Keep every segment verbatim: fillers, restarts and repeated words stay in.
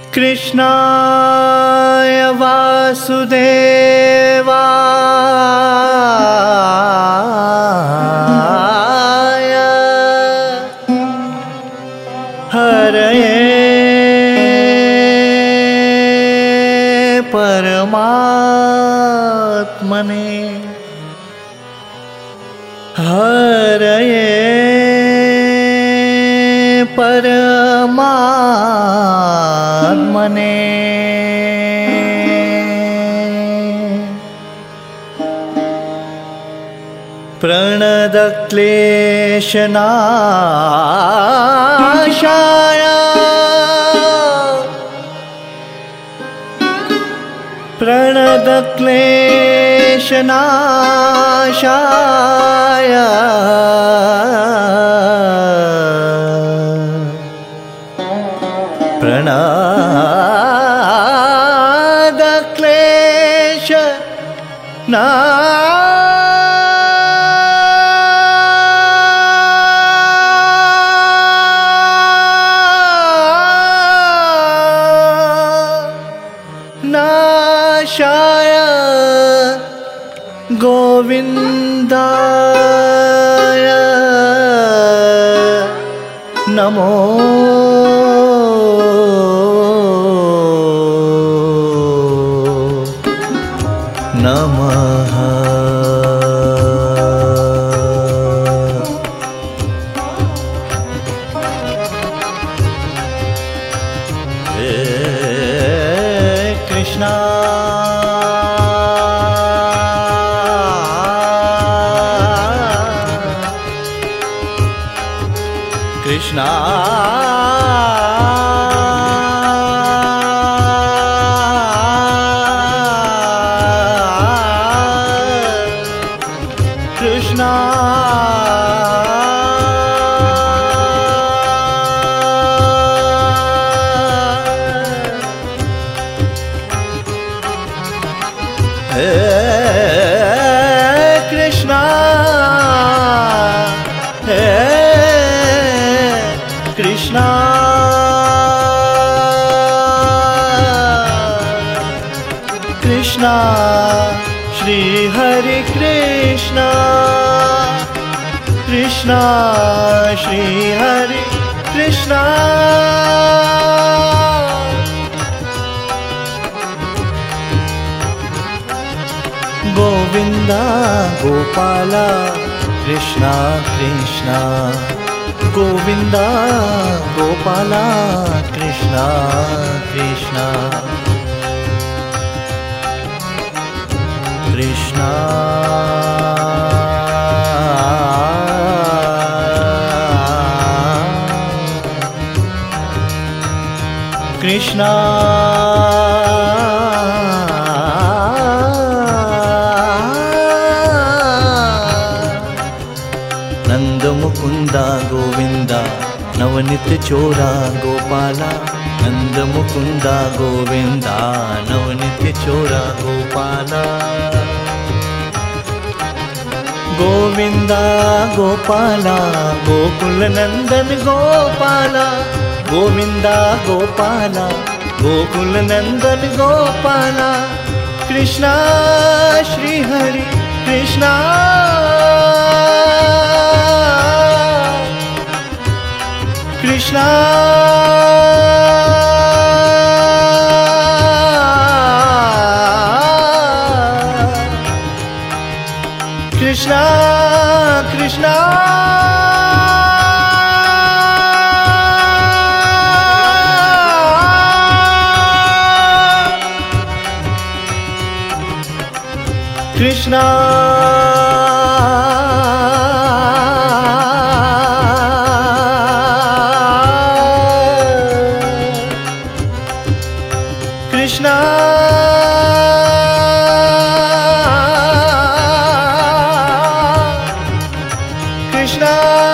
कृष्णाय वासुदेवाय हरये परमात्मने हरये परमात्मने प्रणतक्लेशनाशाय प्रणतक्लेशनाशाय नाशाय गोविन्दाय नमो नमः। हे कृष्णा कृष्णा कृष्णा हे कृष्णा हे कृष्णा कृष्णा श्री हरि कृष्णा कृष्णा श्री हरि कृष्णा गोविंदा गोपाला कृष्णा कृष्णा गोविंदा गोपाला कृष्णा कृष्णा कृष्णा कृष्णा नंद मुकुंदा गोविंदा नवनित चोरा गोपाला नंद मुकुंदा गोविंदा नवनित चोरा गोपाला गोविंदा गोपाला गोकुल नंदन गोपाला गोविंदा गोपाला गोकुल नंदन गोपाला कृष्णा श्री हरि कृष्णा कृष्णा कृष्णा कृष्णा कृष्णा कृष्णा कृष्णा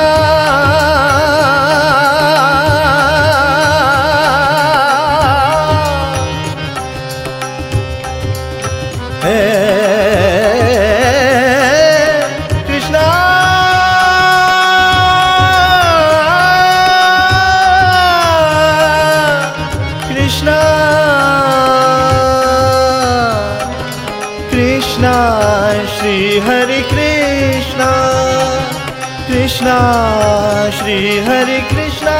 हे Krishna Krishna Krishna Shri Hare Krishna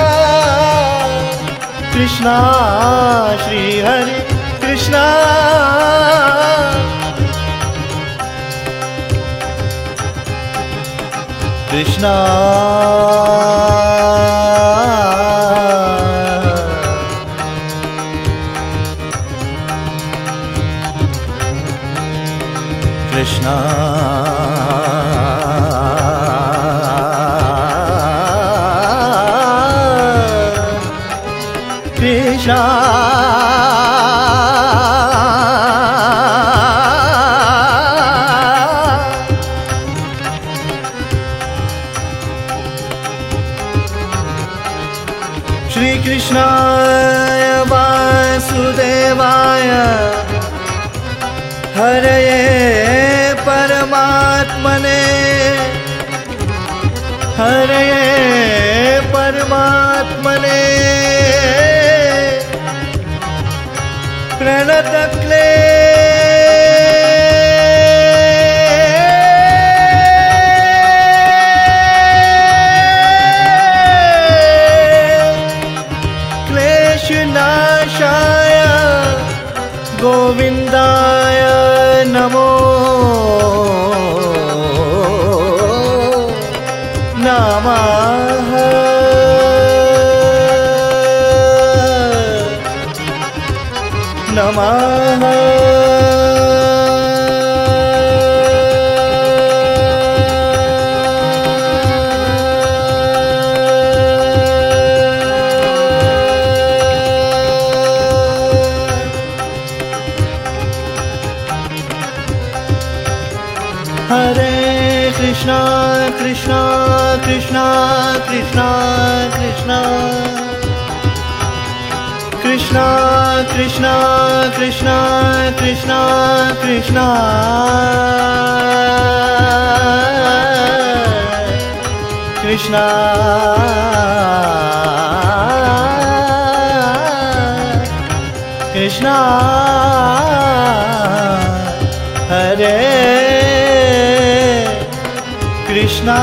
Krishna Shri Hare Krishna Krishna Krishna Krishna Shri Krishnaya Vasudevaya Haraye Paramatmane Haraye Paramatmane Pranatakle Kleshanashaya Govindaya Namo Namaha Namaha Hare Krishna Krishna Krishna Krishna Krishna Krishna Krishna Krishna Krishna Krishna Krishna Krishna Hare Krishna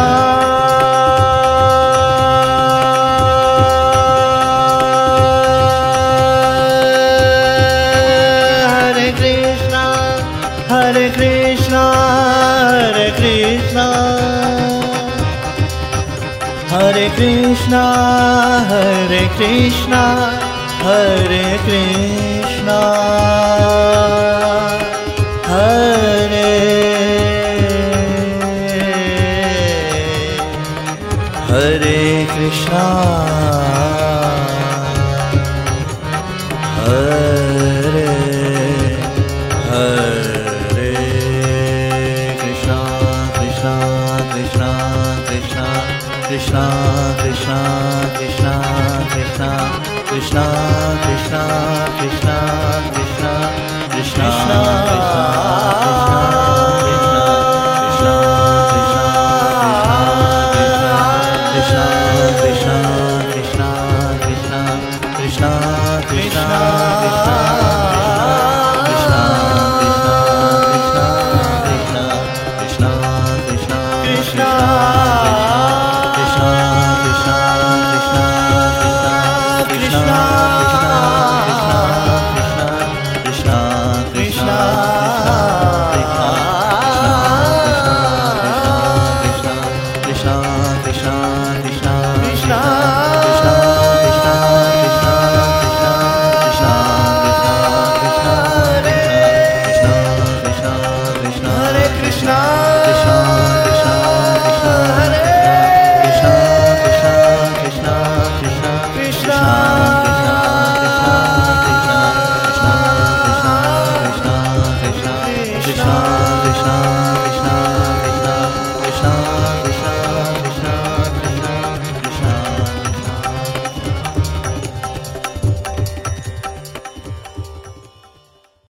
Hare Krishna Hare Krishna Hare Krishna Hare Krishna Hare Krishna Hare Krishna Hare Hare Krishna Hare Hare Krishna Krishna Krishna Krishna Krishna Krishna Krishna Krishna Krishna Krishna Krishna Krishna Krishna Krishna